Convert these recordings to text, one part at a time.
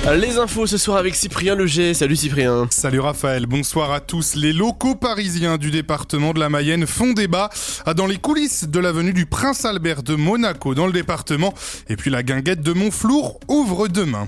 Les infos ce soir avec Cyprien Leger. Salut Cyprien. Salut Raphaël, bonsoir à tous. Les locaux parisiens du département de la Mayenne font débat dans les coulisses de l'avenue du Prince-Albert de Monaco dans le département. Et puis la guinguette de Montflour ouvre demain.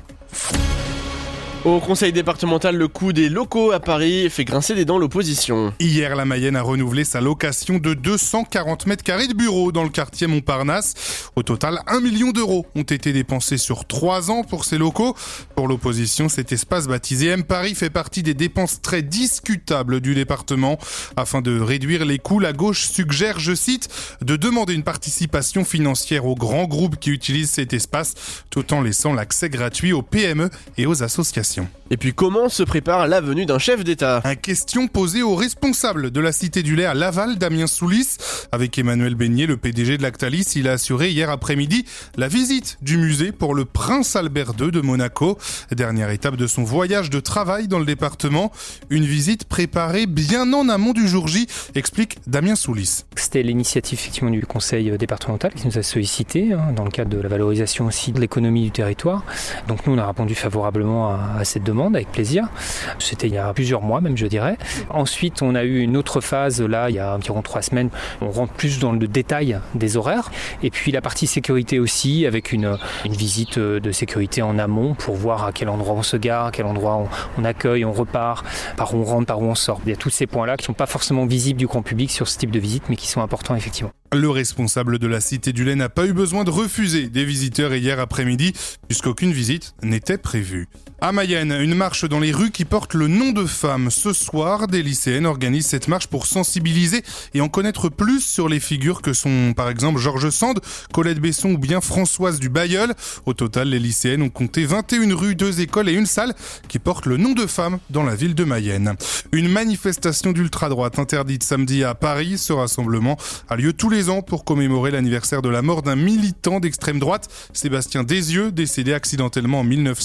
Au conseil départemental, le coût des locaux à Paris fait grincer des dents l'opposition. Hier, la Mayenne a renouvelé sa location de 240 mètres carrés de bureaux dans le quartier Montparnasse. Au total, 1 million d'euros ont été dépensés sur 3 ans pour ces locaux. Pour l'opposition, cet espace baptisé M Paris fait partie des dépenses très discutables du département. Afin de réduire les coûts, la gauche suggère, je cite, de demander une participation financière aux grands groupes qui utilisent cet espace, tout en laissant l'accès gratuit aux PME et aux associations. Et puis comment se prépare la venue d'un chef d'État ? Une question posée au responsable de la Cité du lait à Laval, Damien Soulis. Avec Emmanuel Beignet, le PDG de Lactalis, il a assuré hier après-midi la visite du musée pour le Prince Albert II de Monaco. Dernière étape de son voyage de travail dans le département. Une visite préparée bien en amont du jour J, explique Damien Soulis. C'était l'initiative effectivement du conseil départemental qui nous a sollicité dans le cadre de la valorisation aussi de l'économie du territoire. Donc nous on a répondu favorablement à cette demande avec plaisir. C'était il y a plusieurs mois même je dirais. Ensuite on a eu une autre phase là il y a environ 3 semaines. On rentre plus dans le détail des horaires et puis la partie sécurité aussi avec une visite de sécurité en amont pour voir à quel endroit on se gare, à quel endroit on accueille, on repart, par où on rentre, par où on sort. Il y a tous ces points là qui ne sont pas forcément visibles du grand public sur ce type de visite mais qui sont importants effectivement. Le responsable de la Cité du lait n'a pas eu besoin de refuser des visiteurs hier après-midi, puisqu'aucune visite n'était prévue. À Mayenne, une marche dans les rues qui porte le nom de femme. Ce soir, des lycéennes organisent cette marche pour sensibiliser et en connaître plus sur les figures que sont par exemple Georges Sand, Colette Besson ou bien Françoise du Bailleul. Au total, les lycéennes ont compté 21 rues, 2 écoles et une salle qui portent le nom de femme dans la ville de Mayenne. Une manifestation d'ultra-droite interdite samedi à Paris. Ce rassemblement a lieu tous les ans pour commémorer l'anniversaire de la mort d'un militant d'extrême droite, Sébastien Desieux, décédé accidentellement en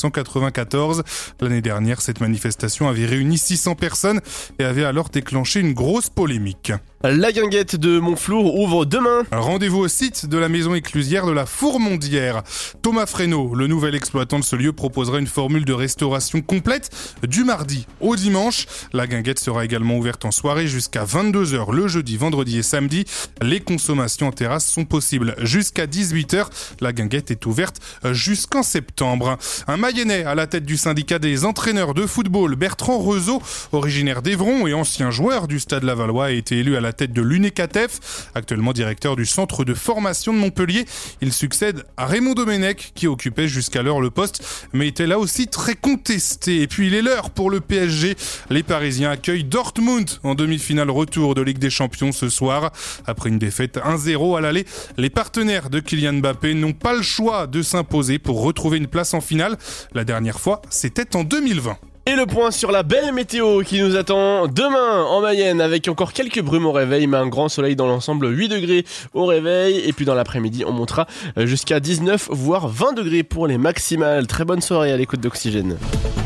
1994. L'année dernière, cette manifestation avait réuni 600 personnes et avait alors déclenché une grosse polémique. La guinguette de Montflour ouvre demain. Rendez-vous au site de la maison éclusière de la Fourmondière. Thomas Fresneau, le nouvel exploitant de ce lieu, proposera une formule de restauration complète du mardi au dimanche. La guinguette sera également ouverte en soirée jusqu'à 22h le jeudi, vendredi et samedi. Les consommations en terrasse sont possibles jusqu'à 18h. La guinguette est ouverte jusqu'en septembre. Un Mayennais à la tête du syndicat des entraîneurs de football, Bertrand Rezeau, originaire d'Evron et ancien joueur du Stade Lavallois, a été élu à la tête de l'UNECATEF, actuellement directeur du centre de formation de Montpellier. Il succède à Raymond Domenech qui occupait jusqu'alors le poste, mais était là aussi très contesté. Et puis il est l'heure pour le PSG. Les Parisiens accueillent Dortmund en demi-finale retour de Ligue des Champions ce soir. Après une défaite 1-0 à l'aller, les partenaires de Kylian Mbappé n'ont pas le choix de s'imposer pour retrouver une place en finale. La dernière fois, c'était en 2020. Et le point sur la belle météo qui nous attend demain en Mayenne avec encore quelques brumes au réveil mais un grand soleil dans l'ensemble, 8 degrés au réveil et puis dans l'après-midi on montera jusqu'à 19 voire 20 degrés pour les maximales. Très bonne soirée à l'écoute d'Oxygène.